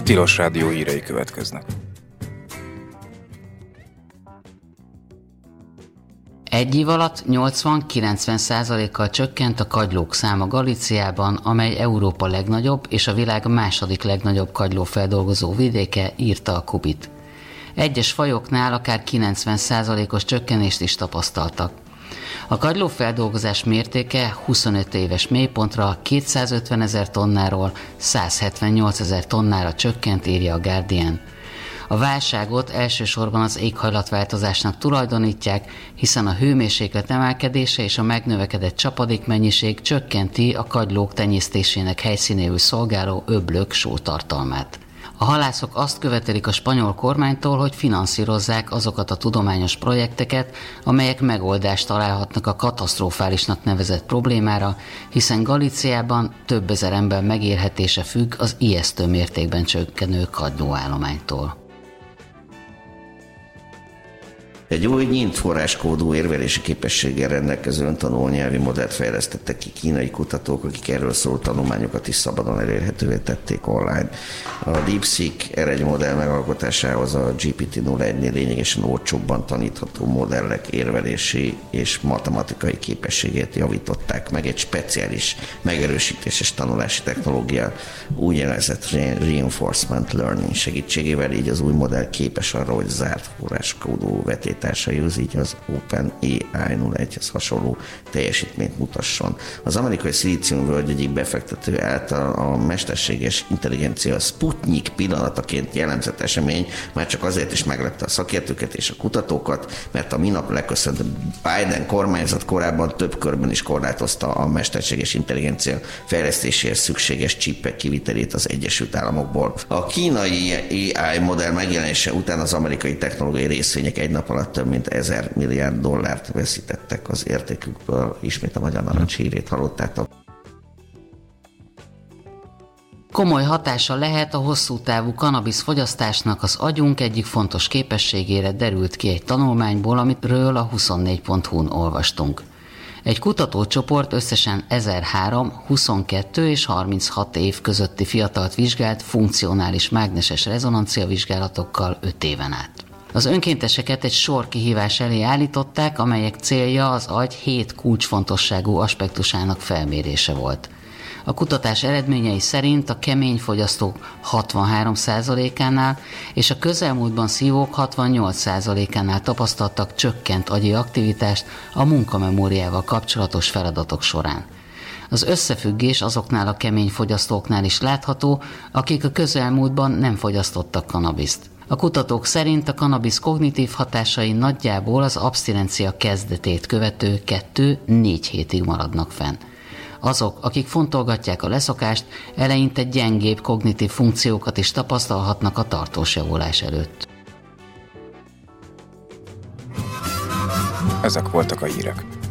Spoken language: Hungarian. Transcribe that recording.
Tilos Rádió hírei következnek. Egy év alatt 80-90%-kal csökkent a kagylók száma Galíciában, amely Európa legnagyobb és a világ második legnagyobb kagylófeldolgozó vidéke, írta a Kubit. Egyes fajoknál akár 90%-os csökkenést is tapasztaltak. A kagylófeldolgozás mértéke 25 éves mélypontra 250 000 tonnáról 178 000 tonnára csökkent, írja a Guardian. A válságot elsősorban az éghajlatváltozásnak tulajdonítják, hiszen a hőmérséklet emelkedése és a megnövekedett csapadékmennyiség csökkenti a kagylók tenyésztésének helyszínéül szolgáló öblök sótartalmát. A halászok azt követelik a spanyol kormánytól, hogy finanszírozzák azokat a tudományos projekteket, amelyek megoldást találhatnak a katasztrofálisnak nevezett problémára, hiszen Galíciában több ezer ember megélhetése függ az ijesztő mértékben csökkenő kagylóállománytól. Egy új nyílt forráskódú érvelési képességgel rendelkező öntanuló nyelvi modellt fejlesztettek ki kínai kutatók, akik erről szóló tanulmányokat is szabadon elérhetővé tették online. A DeepSeek R1 modell megalkotásához a GPT-01-nél lényegesen olcsóbban tanítható modellek érvelési és matematikai képességét javították meg egy speciális megerősítéses tanulási technológia, úgynevezett reinforcement learning segítségével, így az új modell képes arra, hogy zárt forráskódú vetétársaihoz, így az OpenAI 01-hez hasonló teljesítményt mutasson. Az amerikai szilíciumvölgy egyik befektető által a mesterséges intelligencia Sputnik pillanataként jellemzett esemény már csak azért is meglepte a szakértőket és a kutatókat, mert a minap leköszönt Biden kormányzat korábban több körben is korlátozta a mesterséges intelligencia fejlesztéséhez szükséges csipek kivitelét az Egyesült Államokból. A kínai AI modell megjelenése után az amerikai technológiai részvények egy nap alatt több mint 1000 milliárd dollárt veszítettek az értékükből. Ismét a Magyar Narancs hírét hallottátok. Komoly hatása lehet a hosszú távú kannabisz fogyasztásnak az agyunk egyik fontos képességére, derült ki egy tanulmányból, amiről a 24.hu-n olvastunk. Egy kutatócsoport összesen 1003, 22 és 36 év közötti fiatalt vizsgált funkcionális mágneses rezonancia vizsgálatokkal 5 éven át. Az önkénteseket egy sor kihívás elé állították, amelyek célja az agy 7 kulcsfontosságú aspektusának felmérése volt. A kutatás eredményei szerint a kemény fogyasztók 63%-ánál és a közelmúltban szívók 68%-ánál tapasztaltak csökkent agyi aktivitást a munkamemóriával kapcsolatos feladatok során. Az összefüggés azoknál a kemény fogyasztóknál is látható, akik a közelmúltban nem fogyasztottak kannabiszt. A kutatók szerint a kannabisz kognitív hatásai nagyjából az abszinencia kezdetét követő 2-4 hétig maradnak fenn. Azok, akik fontolgatják a leszokást, eleinte gyengébb kognitív funkciókat is tapasztalhatnak a tartós javulás előtt. Ezek voltak a hírek.